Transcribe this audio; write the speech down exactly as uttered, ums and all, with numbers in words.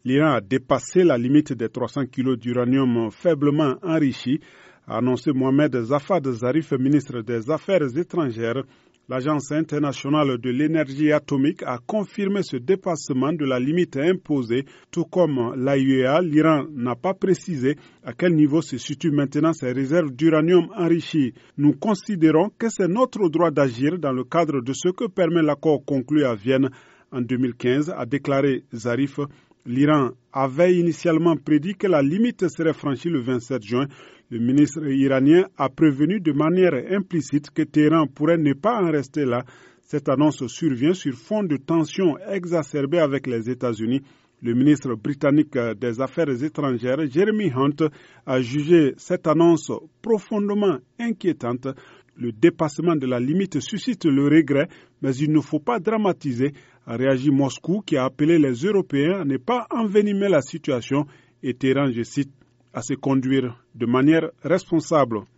L'Iran a dépassé la limite des trois cents kilos d'uranium faiblement enrichi, a annoncé Mohamed Zafad Zarif, ministre des Affaires étrangères. L'Agence internationale de l'énergie atomique a confirmé ce dépassement de la limite imposée, tout comme l'A I E A. L'Iran n'a pas précisé à quel niveau se situent maintenant ses réserves d'uranium enrichi. Nous considérons que c'est notre droit d'agir dans le cadre de ce que permet l'accord conclu à Vienne en deux mille quinze, a déclaré Zarif. L'Iran avait initialement prédit que la limite serait franchie le vingt-sept juin. Le ministre iranien a prévenu de manière implicite que Téhéran pourrait ne pas en rester là. Cette annonce survient sur fond de tensions exacerbées avec les États-Unis. Le ministre britannique des Affaires étrangères, Jeremy Hunt, a jugé cette annonce profondément inquiétante. Le dépassement de la limite suscite le regret, mais il ne faut pas dramatiser, a réagi Moscou qui a appelé les Européens à ne pas envenimer la situation et Téhéran, je cite, à se conduire de manière responsable.